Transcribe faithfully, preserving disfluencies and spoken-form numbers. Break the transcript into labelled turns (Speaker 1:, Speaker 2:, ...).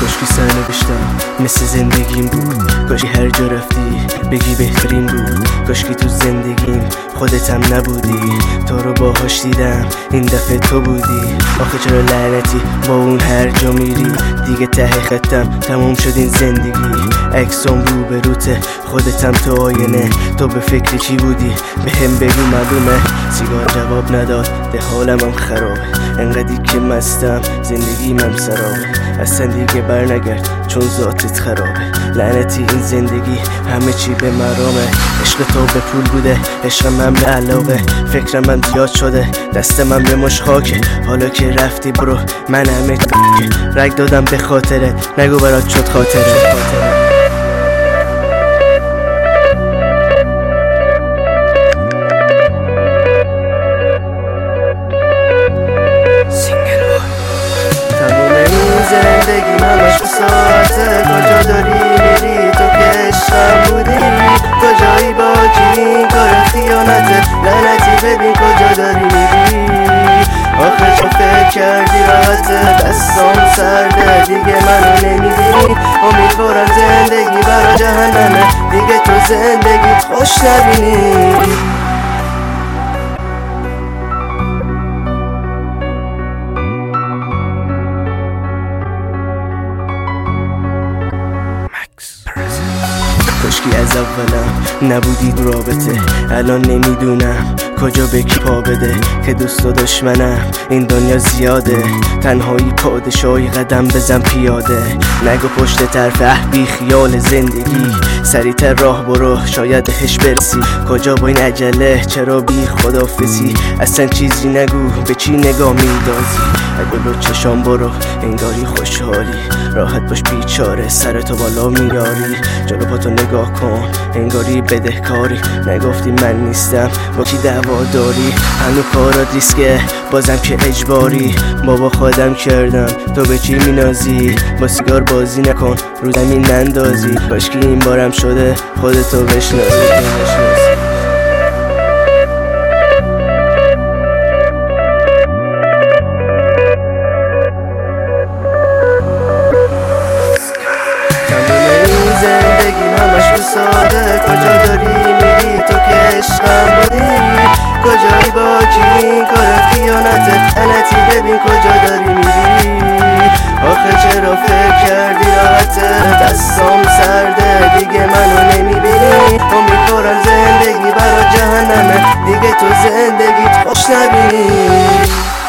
Speaker 1: کاشکی سرنوشتم مثل زندگیم بود، کاشکی هر جا رفتی بگی بهترین بود، کاشکی تو زندگیم خودتم نبودی، تو رو باهاش دیدم این دفعه تو بودی. آخه چرا لعنتی با اون هر جا میری، دیگه ته خطم تموم شد این زندگی، عکسام رو به روته خودتم تو آینه، تو به فکر چی بودی به هم بگو معلومه. سیگار جواب نداد ده حالم هم خرابه، انقدی که مستم زندگیم هم سرابه، اصلا دیگه بر نگرد چون ذاتت خرابه. لعنتی این زندگی همه چی به مرامه، عشق تو به پول بوده عشقم هم به علاقه، فکرم من زیاد شده دستم هم به مش خاکه، حالا که رفتی برو من همه رگ دادم به خاطرت، نگو برات شد خاطره.
Speaker 2: زندگی همش به ساعته، کجا داری میری تو که عشقم بودی، کجایی با کی این کار خیانته، لعنتی ببین کجا داری میری. آخه چون فکر کردی راحته دستام سرده دیگه منو نمیبینی، امیدوارم زندگی برا جهنمه دیگه تو زندگیت خوش نبینی.
Speaker 1: کاشکی از اولم نبودی تو رابطه، الان نمیدونم کجا به کی پا بده، که دوست و دشمنم این دنیا زیاده، تنهایی پادشاهی قدم بزن پیاده، نگو پشت طرف اه بی خیال زندگی، سریعتر راه برو شاید بهش برسی، کجا با این عجله چرا بی خدافزی، اصلا چیزی نگو به چی نگاه میندازی، اگه لو چشام برو انگاری خوشحالی، راحت باش بیچاره سرتو بالا میاری، جلو پاتو نگاه کن انگاری بدهکاری، نگفتی من نیستم با کی دعوا داری، هنو کارات ریسکه بازم که اجباری، بابا خودم کردم تو به چی مینازی، با سیگار بازی نکن رو زمین نندازی، کاشکی این بارم شده خودتو بشنازی.
Speaker 2: کجا داری میری تو که عشقم بودی، کجایی با کی این کار خیانته، لعنتی ببین کجا داری میری. آخه چرا فکر کردی راحته دستام سرده دیگه منو نمیبینی، امیدوارم زندگی برا جهنمه دیگه تو زندگیت خوش نبینی.